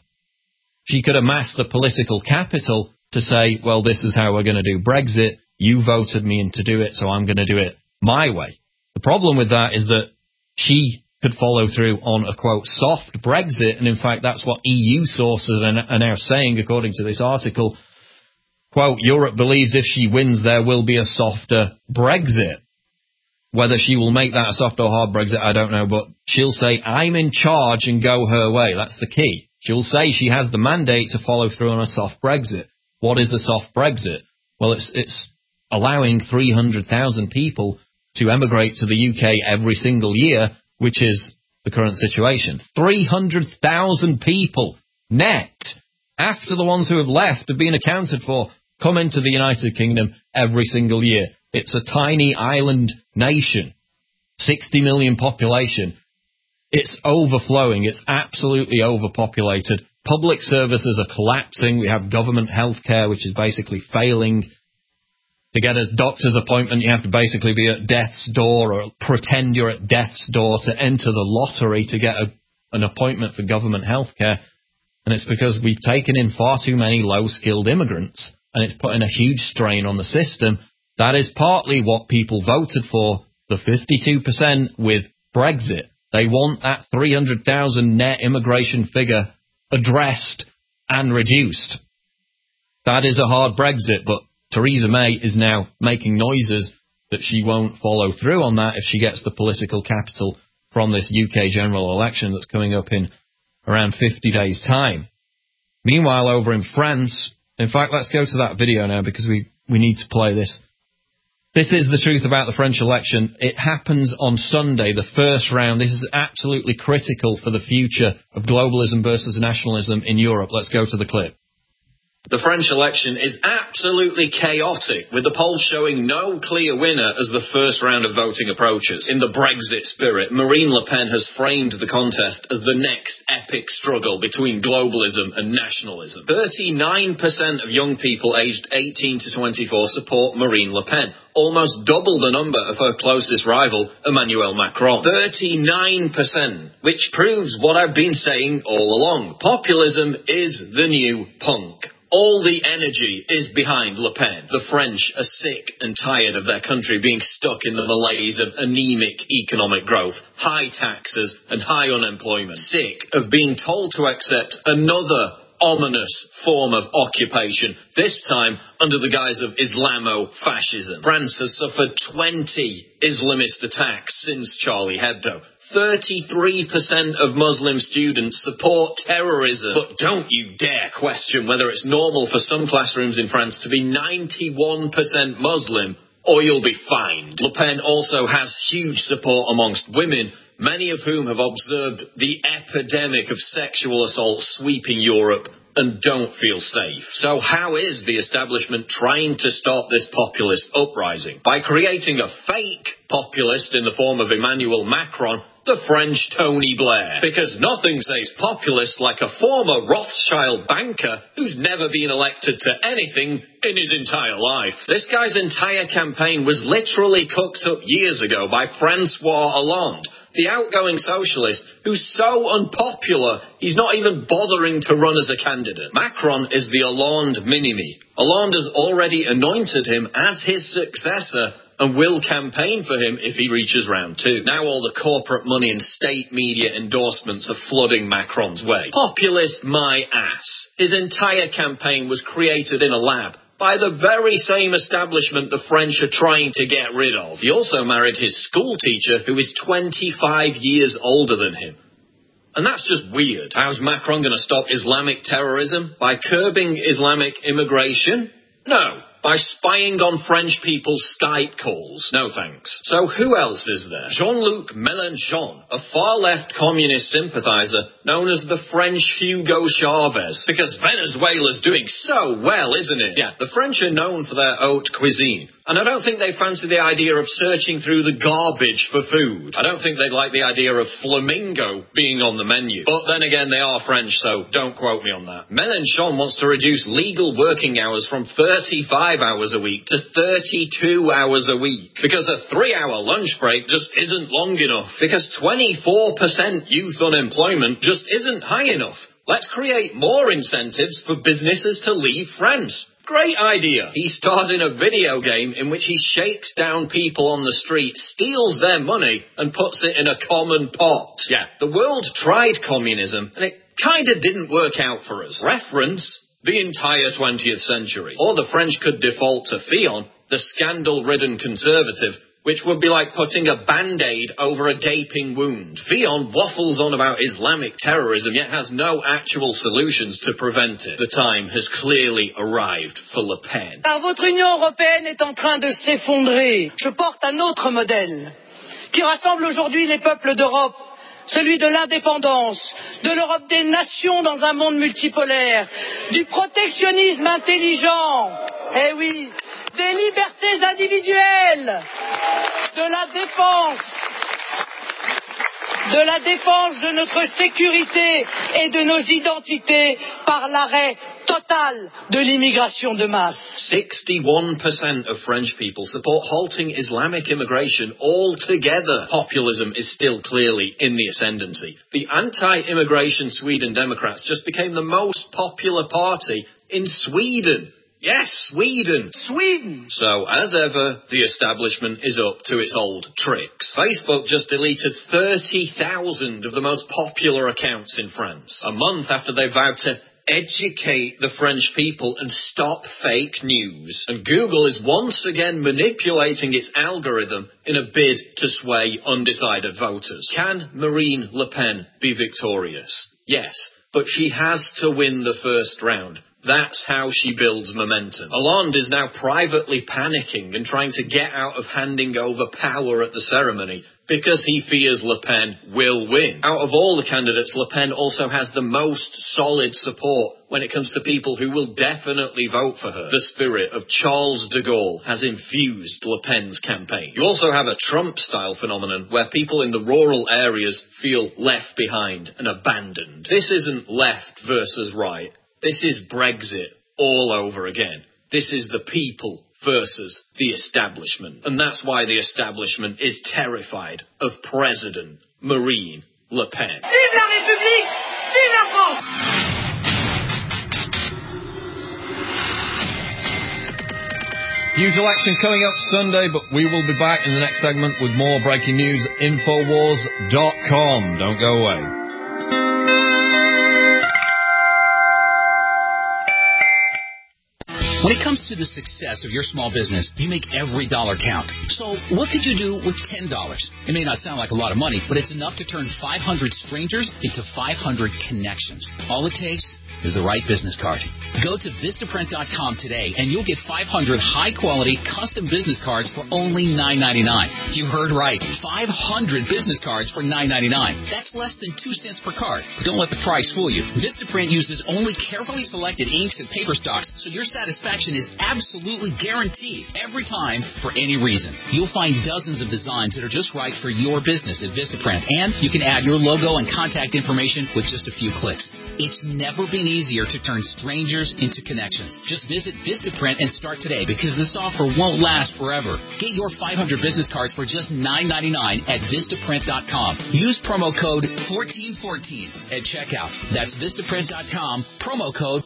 amass the political capital to say, well, this is how we're going to do Brexit. You voted me in to do it, so I'm going to do it my way. The problem with that is that she could follow through on a, quote, soft Brexit, and in fact that's what EU sources are now saying, according to this article. Quote, Europe believes if she wins there will be a softer Brexit. Whether she will make that a soft or hard Brexit, I don't know, but she'll say, I'm in charge, and go her way. That's the key. She'll say she has the mandate to follow through on a soft Brexit. What is a soft Brexit? Well, it's allowing 300,000 people to emigrate to the UK every single year, which is the current situation. 300,000 people net, after the ones who have left have been accounted for, come into the United Kingdom every single year. It's a tiny island nation, 60 million population. It's overflowing. It's absolutely overpopulated. Public services are collapsing. We have government healthcare, which is basically failing. To get a doctor's appointment, you have to basically be at death's door or pretend you're at death's door to enter the lottery to get an appointment for government healthcare. And it's because we've taken in far too many low-skilled immigrants, and it's putting a huge strain on the system. That is partly what people voted for, the 52% with Brexit. They want that 300,000 net immigration figure addressed and reduced. That is a hard Brexit, but Theresa May is now making noises that she won't follow through on that if she gets the political capital from this UK general election that's coming up in around 50 days' time. Meanwhile, over in France, in fact, let's go to that video now because we need to play this. This is the truth about the French election. It happens on Sunday, the first round. This is absolutely critical for the future of globalism versus nationalism in Europe. Let's go to the clip. The French election is absolutely chaotic, with the polls showing no clear winner as the first round of voting approaches. In the Brexit spirit, Marine Le Pen has framed the contest as the next epic struggle between globalism and nationalism. 39% of young people aged 18 to 24 support Marine Le Pen, almost double the number of her closest rival, Emmanuel Macron. 39%, which proves what I've been saying all along. Populism is the new punk. All the energy is behind Le Pen. The French are sick and tired of their country being stuck in the malaise of anemic economic growth, high taxes and high unemployment. Sick of being told to accept another ominous form of occupation, this time under the guise of Islamo-fascism. France has suffered 20 Islamist attacks since Charlie Hebdo. 33% of Muslim students support terrorism. But don't you dare question whether it's normal for some classrooms in France to be 91% Muslim, or you'll be fined. Le Pen also has huge support amongst women, many of whom have observed the epidemic of sexual assault sweeping Europe and don't feel safe. So how is the establishment trying to stop this populist uprising? By creating a fake populist in the form of Emmanuel Macron, the French Tony Blair. Because nothing says populist like a former Rothschild banker who's never been elected to anything in his entire life. This guy's entire campaign was literally cooked up years ago by Francois Hollande, the outgoing socialist who's so unpopular he's not even bothering to run as a candidate. Macron is the Hollande mini-me. Hollande has already anointed him as his successor and will campaign for him if he reaches round 2. Now all the corporate money and state media endorsements are flooding Macron's way. Populist my ass. His entire campaign was created in a lab by the very same establishment the French are trying to get rid of. He also married his school teacher, who is 25 years older than him. And that's just weird. How's Macron going to stop Islamic terrorism? By curbing Islamic immigration? No. By spying on French people's Skype calls. No thanks. So who else is there? Jean-Luc Mélenchon, a far-left communist sympathizer known as the French Hugo Chavez. Because Venezuela's doing so well, isn't it? Yeah, the French are known for their haute cuisine. And I don't think they fancy the idea of searching through the garbage for food. I don't think they'd like the idea of flamingo being on the menu. But then again, they are French, so don't quote me on that. Mélenchon wants to reduce legal working hours from 35 hours a week to 32 hours a week. Because a 3-hour lunch break just isn't long enough. Because 24% youth unemployment just isn't high enough. Let's create more incentives for businesses to leave France. Great idea. He starred in a video game in which he shakes down people on the street, steals their money, and puts it in a common pot. Yeah, the world tried communism, and it kinda didn't work out for us. Reference, the entire 20th century. Or the French could default to Fillon, the scandal-ridden conservative, which would be like putting a Band-Aid over a gaping wound. Fillon waffles on about Islamic terrorism, yet has no actual solutions to prevent it. The time has clearly arrived for Le Pen. Car votre Union européenne est en train de s'effondrer. Je porte un autre modèle qui rassemble aujourd'hui les peuples d'Europe, celui de l'indépendance, de l'Europe des nations dans un monde multipolaire, du protectionnisme intelligent, eh oui, des libertés individuelles, de la défense de notre sécurité et de nos identités par l'arrêt total de l'immigration de masse. 61% of French people support halting Islamic immigration altogether. Populism is still clearly in the ascendancy. The anti-immigration Sweden Democrats just became the most popular party in Sweden. Yes, Sweden. Sweden. So, as ever, the establishment is up to its old tricks. Facebook just deleted 30,000 of the most popular accounts in France, a month after they vowed to educate the French people and stop fake news. And Google is once again manipulating its algorithm in a bid to sway undecided voters. Can Marine Le Pen be victorious? Yes, but she has to win the first round. That's how she builds momentum. Hollande is now privately panicking and trying to get out of handing over power at the ceremony because he fears Le Pen will win. Out of all the candidates, Le Pen also has the most solid support when it comes to people who will definitely vote for her. The spirit of Charles de Gaulle has infused Le Pen's campaign. You also have a Trump-style phenomenon where people in the rural areas feel left behind and abandoned. This isn't left versus right. This is Brexit all over again. This is the people versus the establishment. And that's why the establishment is terrified of President Marine Le Pen. Vive la République! Vive la France! Huge election coming up Sunday, but we will be back in the next segment with more breaking news. Infowars.com. Don't go away. When it comes to the success of your small business, you make every dollar count. So what could you do with $10? It may not sound like a lot of money, but it's enough to turn 500 strangers into 500 connections. All it takes is the right business card. Go to Vistaprint.com today, and you'll get 500 high-quality custom business cards for only $9.99. You heard right. 500 business cards for $9.99. That's less than 2 cents per card. Don't let the price fool you. Vistaprint uses only carefully selected inks and paper stocks, so your satisfaction is absolutely guaranteed every time for any reason. You'll find dozens of designs that are just right for your business at Vistaprint, and you can add your logo and contact information with just a few clicks. It's never been easier to turn strangers into connections. Just visit Vistaprint and start today because this offer won't last forever. Get your 500 business cards for just $9.99 at Vistaprint.com. Use promo code 1414 at checkout. That's Vistaprint.com, promo code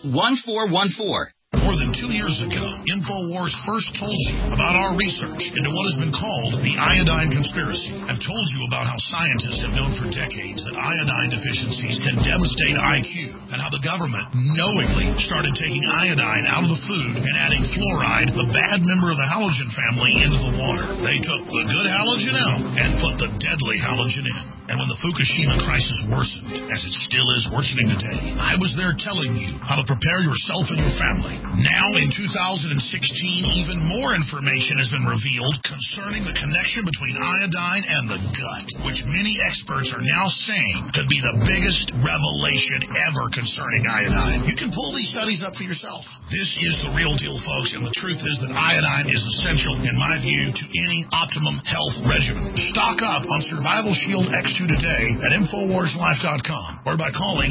1414. More than 2 years ago, InfoWars first told you about our research into what has been called the iodine conspiracy. I've told you about how scientists have known for decades that iodine deficiencies can devastate IQ, and how the government knowingly started taking iodine out of the food and adding fluoride, the bad member of the halogen family, into the water. They took the good halogen out and put the deadly halogen in. And when the Fukushima crisis worsened, as it still is worsening today, I was there telling you how to prepare yourself and your family. Now, in 2016, even more information has been revealed concerning the connection between iodine and the gut, which many experts are now saying could be the biggest revelation ever concerning iodine. You can pull these studies up for yourself. This is the real deal, folks, and the truth is that iodine is essential, in my view, to any optimum health regimen. Stock up on Survival Shield X2 today at InfoWarsLife.com or by calling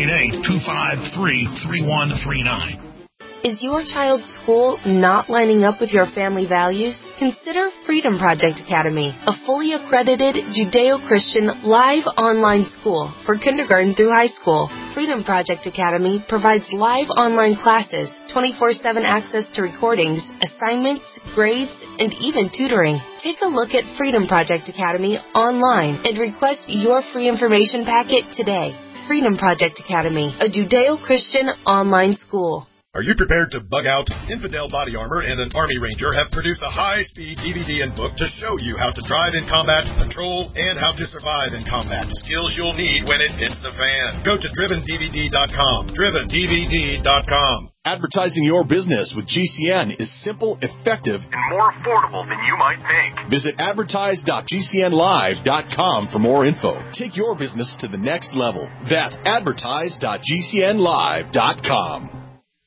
888-253-3139. Is your child's school not lining up with your family values? Consider Freedom Project Academy, a fully accredited Judeo-Christian live online school for kindergarten through high school. Freedom Project Academy provides live online classes, 24/7 access to recordings, assignments, grades, and even tutoring. Take a look at Freedom Project Academy online and request your free information packet today. Freedom Project Academy, a Judeo-Christian online school. Are you prepared to bug out? Infidel Body Armor and an Army Ranger have produced a high-speed DVD and book to show you how to drive in combat, patrol, and how to survive in combat. Skills you'll need when it hits the fan. Go to DrivenDVD.com. DrivenDVD.com. Advertising your business with GCN is simple, effective, and more affordable than you might think. Visit advertise.gcnlive.com for more info. Take your business to the next level. That's advertise.gcnlive.com.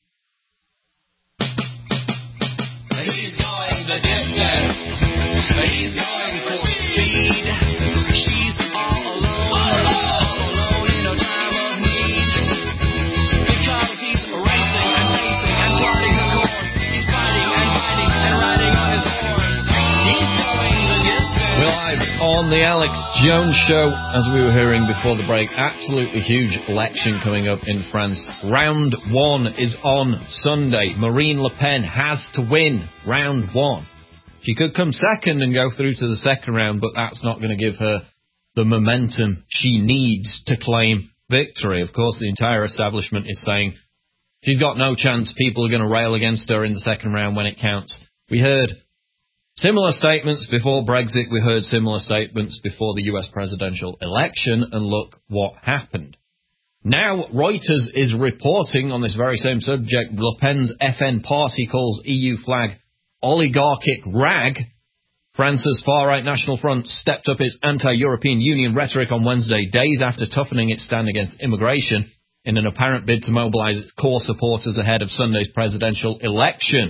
He's going the distance. He's going for speed. She's all alone in a time of need. Because he's racing and pacing and plotting the course. He's fighting and fighting and riding on his horse. He's going the distance. We're live on the Alex Jones Show. As we were hearing before the break, absolutely huge election coming up in France. Round 1 is on Sunday. Marine Le Pen has to win round 1. She could come second and go through to the second round, but that's not going to give her the momentum she needs to claim victory. Of course, the entire establishment is saying she's got no chance. People are going to rail against her in the second round when it counts. We heard similar statements before Brexit. We heard similar statements before the US presidential election, and look what happened. Now Reuters is reporting on this very same subject. Le Pen's FN party calls EU flag oligarchic rag. France's far-right National Front stepped up its anti-European Union rhetoric on Wednesday, days after toughening its stand against immigration in an apparent bid to mobilize its core supporters ahead of Sunday's presidential election.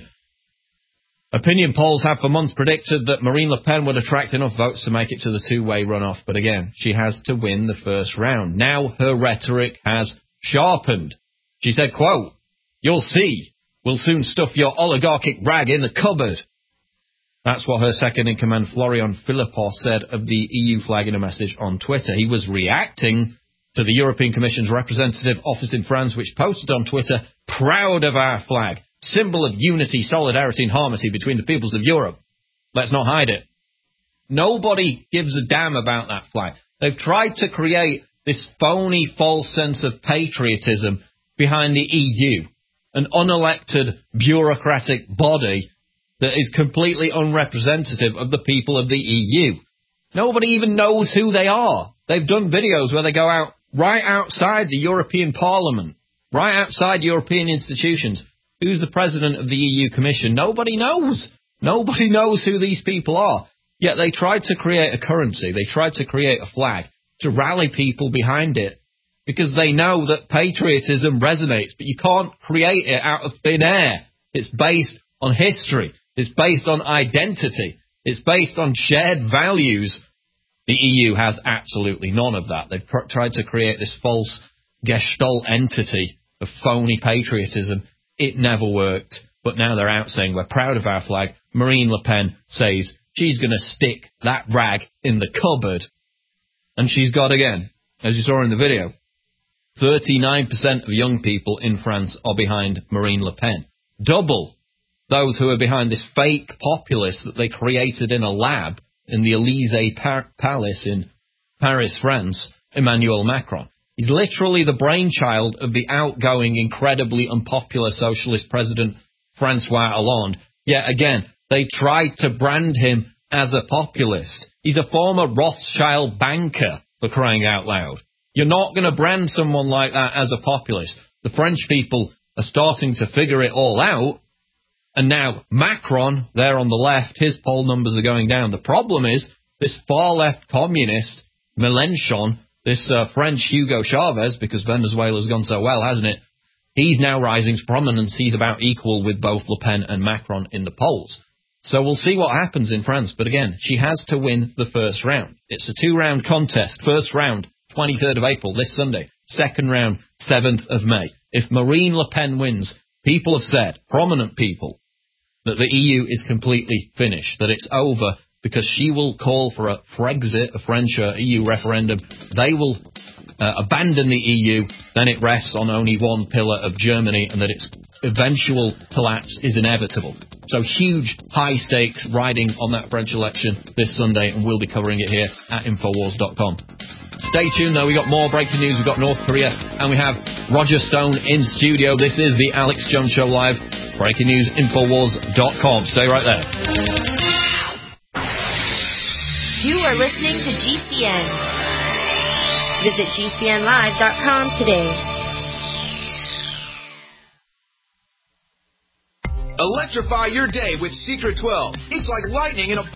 Opinion polls have for months predicted that Marine Le Pen would attract enough votes to make it to the two-way runoff, but again, she has to win the first round. Now her rhetoric has sharpened. She said, quote, "You'll see, we'll soon stuff your oligarchic rag in the cupboard." That's what her second-in-command Florian Philippot said of the EU flag in a message on Twitter. He was reacting to the European Commission's representative office in France, which posted on Twitter, "Proud of our flag, symbol of unity, solidarity and harmony between the peoples of Europe. Let's not hide it." Nobody gives a damn about that flag. They've tried to create this phony, false sense of patriotism behind the EU, an unelected bureaucratic body that is completely unrepresentative of the people of the EU. Nobody even knows who they are. They've done videos where they go out right outside the European Parliament, right outside European institutions. Who's the president of the EU Commission? Nobody knows. Nobody knows who these people are. Yet they tried to create a currency. They tried to create a flag to rally people behind it because they know that patriotism resonates, but you can't create it out of thin air. It's based on history. It's based on identity. It's based on shared values. The EU has absolutely none of that. They've tried to create this false gestalt entity of phony patriotism. It never worked. But now they're out saying we're proud of our flag. Marine Le Pen says she's going to stick that rag in the cupboard. And she's got again, as you saw in the video, 39% of young people in France are behind Marine Le Pen. Double those who are behind this fake populace that they created in a lab in the Élysée Palace in Paris, France, Emmanuel Macron. He's literally the brainchild of the outgoing, incredibly unpopular socialist president, François Hollande. Yet again, they tried to brand him as a populist. He's a former Rothschild banker, for crying out loud. You're not going to brand someone like that as a populist. The French people are starting to figure it all out. And now Macron, there on the left, his poll numbers are going down. The problem is this far-left communist, Mélenchon, this French Hugo Chavez, because Venezuela's gone so well, hasn't it? He's now rising to prominence. He's about equal with both Le Pen and Macron in the polls. So we'll see what happens in France. But again, she has to win the first round. It's a two-round contest. First round, 23rd of April, this Sunday. Second round, 7th of May. If Marine Le Pen wins, people have said, prominent people, that the EU is completely finished, that it's over, because she will call for a Frexit, a French EU referendum. They will abandon the EU, then it rests on only one pillar of Germany, and that its eventual collapse is inevitable. So huge, high stakes riding on that French election this Sunday, and we'll be covering it here at Infowars.com. Stay tuned, though. We got more breaking news. We've got North Korea, and we have Roger Stone in studio. This is the Alex Jones Show Live. Breaking news, Infowars.com. Stay right there. You are listening to GCN. Visit GCNlive.com today. Electrify your day with Secret 12. It's like lightning in a